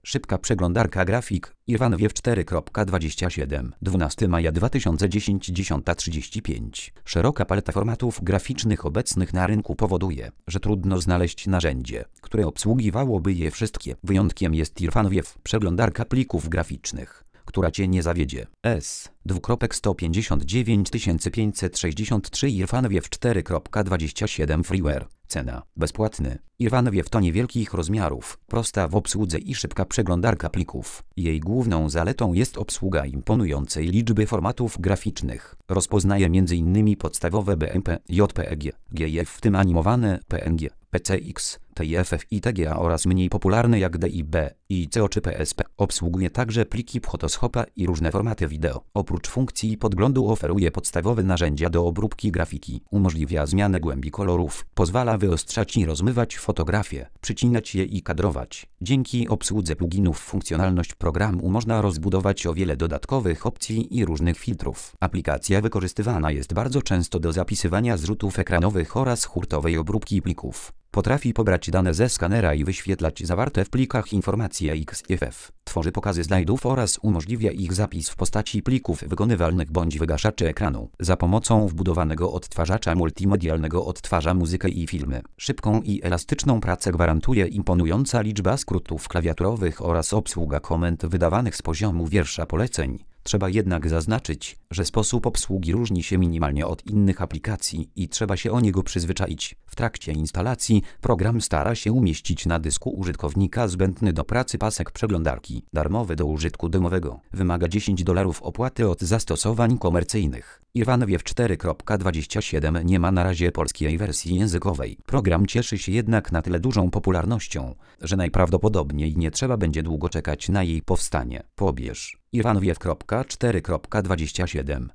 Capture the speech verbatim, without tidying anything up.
Szybka przeglądarka grafik Irwanwiew cztery kropka dwadzieścia siedem dwunastego maja dwa tysiące dziesiątego dziesiąta trzydzieści pięć. Szeroka paleta formatów graficznych obecnych na rynku powoduje, że trudno znaleźć narzędzie, które obsługiwałoby je wszystkie. Wyjątkiem jest Irwanwiew, przeglądarka plików graficznych, która Cię nie zawiedzie. S. sto pięćdziesiąt dziewięć tysięcy pięćset sześćdziesiąt trzy Irwanwiew cztery kropka dwadzieścia siedem Freeware. Cena. Bezpłatny. Irwanwiew to niewielkich rozmiarów, prosta w obsłudze i szybka przeglądarka plików. Jej główną zaletą jest obsługa imponującej liczby formatów graficznych. Rozpoznaje między innymi podstawowe B M P, J P G, G I F, w tym animowane P N G, P C X, T I F F i T G A oraz mniej popularne jak D I B, I C O czy P S P. Obsługuje także pliki Photoshopa i różne formaty wideo. Oprócz funkcji podglądu oferuje podstawowe narzędzia do obróbki grafiki. Umożliwia zmianę głębi kolorów. Pozwala wyostrzać i rozmywać fotografie, przycinać je i kadrować. Dzięki obsłudze pluginów funkcjonalność programu można rozbudować o wiele dodatkowych opcji i różnych filtrów. Aplikacja wykorzystywana jest bardzo często do zapisywania zrzutów ekranowych oraz hurtowej obróbki plików. Potrafi pobrać dane ze skanera i wyświetlać zawarte w plikach informacje X I F F. Tworzy pokazy slajdów oraz umożliwia ich zapis w postaci plików wykonywalnych bądź wygaszaczy ekranu. Za pomocą wbudowanego odtwarzacza multimedialnego odtwarza muzykę i filmy. Szybką i elastyczną pracę gwarantuje imponująca liczba skrótów klawiaturowych oraz obsługa komend wydawanych z poziomu wiersza poleceń. Trzeba jednak zaznaczyć, że sposób obsługi różni się minimalnie od innych aplikacji i trzeba się o niego przyzwyczaić. W trakcie instalacji program stara się umieścić na dysku użytkownika zbędny do pracy pasek przeglądarki, darmowy do użytku domowego. Wymaga dziesięć dolarów opłaty od zastosowań komercyjnych. Irwanwiew cztery kropka dwadzieścia siedem nie ma na razie polskiej wersji językowej. Program cieszy się jednak na tyle dużą popularnością, że najprawdopodobniej nie trzeba będzie długo czekać na jej powstanie. Pobierz Irwanwiew cztery kropka dwadzieścia siedem.